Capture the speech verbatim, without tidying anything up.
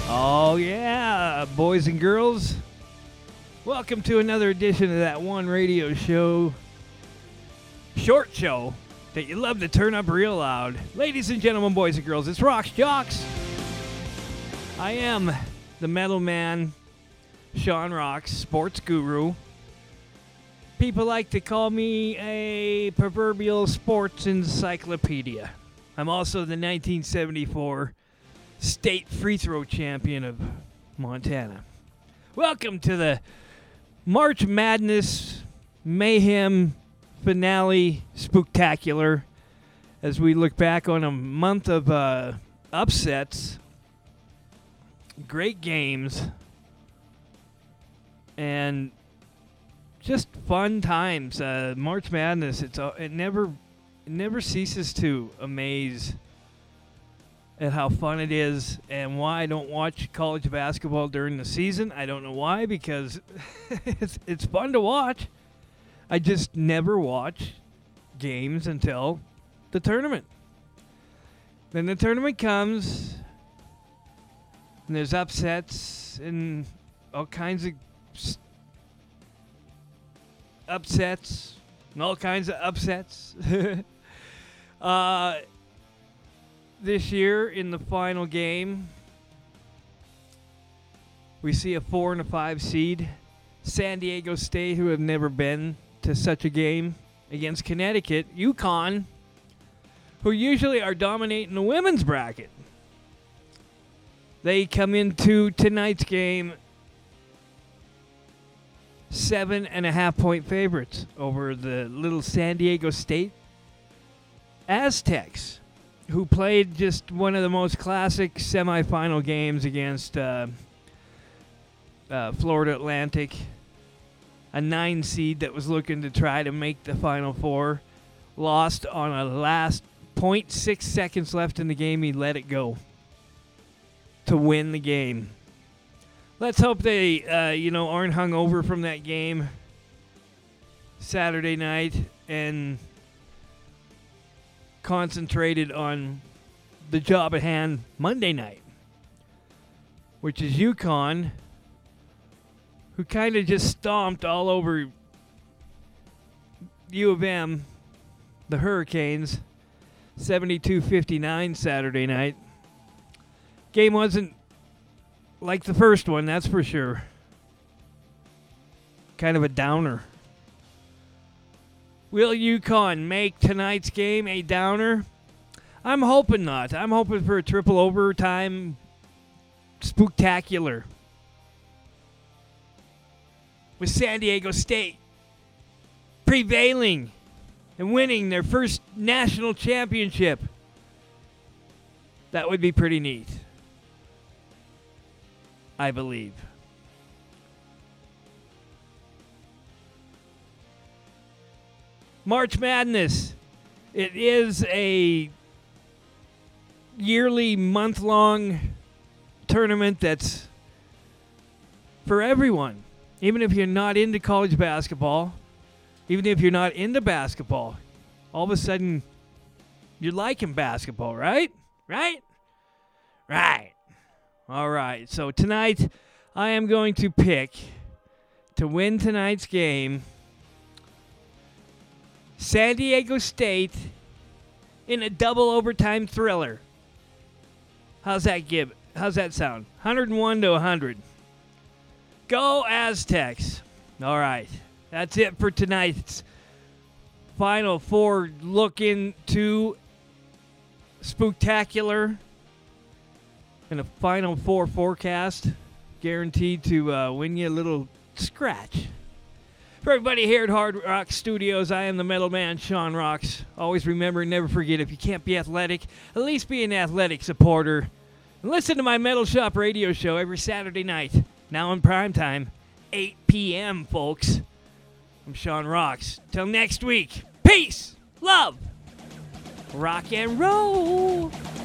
Oh, yeah, boys and girls. Welcome to another edition of that one radio show, short show, that you love to turn up real loud. Ladies and gentlemen, boys and girls, it's Rocks Jocks. I am the metal man, Sean Rocks, sports guru. People like to call me a proverbial sports encyclopedia. I'm also the nineteen seventy-four state free throw champion of Montana. Welcome to the March Madness Mayhem Finale Spooktacular as we look back on a month of uh, upsets, great games, and just fun times. Uh, March Madness, it's uh, it never it never ceases to amaze at how fun it is and why I don't watch college basketball during the season. I don't know why, because it's it's fun to watch. I just never watch games until the tournament. Then the tournament comes, and there's upsets and all kinds of st- upsets and all kinds of upsets. uh... This year, in the final game, we see a four and a five seed, San Diego State, who have never been to such a game, against Connecticut, UConn, who usually are dominating the women's bracket. They come into tonight's game seven and a half point favorites over the little San Diego State Aztecs, who played just one of the most classic semifinal games against uh, uh, Florida Atlantic, a nine seed that was looking to try to make the Final Four. Lost on a last point six seconds left in the game. He let it go to win the game. Let's hope they, uh, you know, aren't hung over from that game Saturday night and concentrated on the job at hand Monday night, which is UConn, who kind of just stomped all over U of M, the Hurricanes, seventy-two fifty-nine Saturday night. Game wasn't like the first one, that's for sure. Kind of a downer. Will UConn make tonight's game a downer? I'm hoping not. I'm hoping for a triple overtime spooktacular with San Diego State prevailing and winning their first national championship. That would be pretty neat, I believe. March Madness. It is a yearly, month-long tournament that's for everyone. Even if you're not into college basketball, even if you're not into basketball, all of a sudden you're liking basketball, right? Right? Right. All right. So tonight I am going to pick to win tonight's game San Diego State in a double overtime thriller. How's that give? How's that sound? one oh one to one hundred. Go Aztecs. All right. That's it for tonight's Final Four look into Spooktacular and a Final Four forecast guaranteed to uh, win you a little scratch. For everybody here at Hard Rock Studios, I am the metal man, Sean Rocks. Always remember and never forget, if you can't be athletic, at least be an athletic supporter. And listen to my Metal Shop radio show every Saturday night, now in prime time, eight p.m., folks. I'm Sean Rocks. Till next week, peace, love, rock and roll.